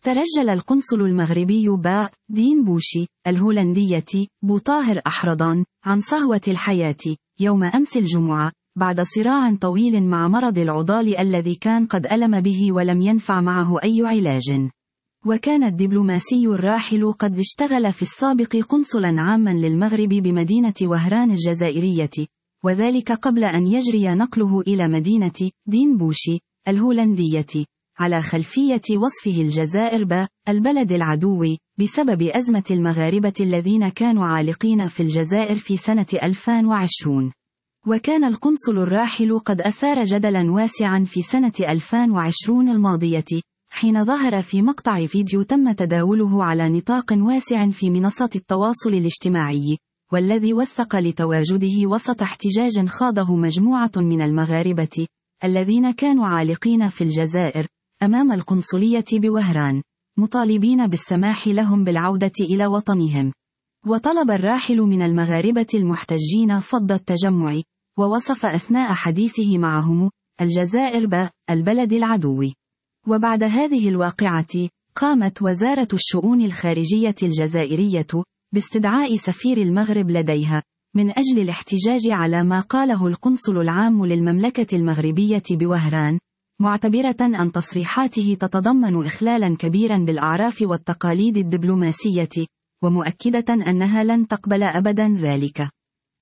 ترجل القنصل المغربي دين بوشي الهولندية بوطاهر أحرضان عن صهوة الحياة يوم أمس الجمعة بعد صراع طويل مع مرض العضال الذي كان قد ألم به ولم ينفع معه أي علاج. وكان الدبلوماسي الراحل قد اشتغل في السابق قنصلا عاما للمغرب بمدينة وهران الجزائرية، وذلك قبل أن يجري نقله إلى مدينة دين بوشي الهولندية، على خلفية وصفه الجزائر البلد العدو بسبب أزمة المغاربة الذين كانوا عالقين في الجزائر في سنة 2020. وكان القنصل الراحل قد أثار جدلا واسعا في سنة 2020 الماضية، حين ظهر في مقطع فيديو تم تداوله على نطاق واسع في منصات التواصل الاجتماعي، والذي وثق لتواجده وسط احتجاج خاضه مجموعة من المغاربة الذين كانوا عالقين في الجزائر أمام القنصلية بوهران، مطالبين بالسماح لهم بالعودة إلى وطنهم. وطلب الراحل من المغاربة المحتجين فض التجمع، ووصف أثناء حديثه معهم الجزائر البلد العدو. وبعد هذه الواقعة قامت وزارة الشؤون الخارجية الجزائرية باستدعاء سفير المغرب لديها من أجل الاحتجاج على ما قاله القنصل العام للمملكة المغربية بوهران، معتبرة أن تصريحاته تتضمن إخلالا كبيرا بالأعراف والتقاليد الدبلوماسية، ومؤكدة أنها لن تقبل أبدا ذلك.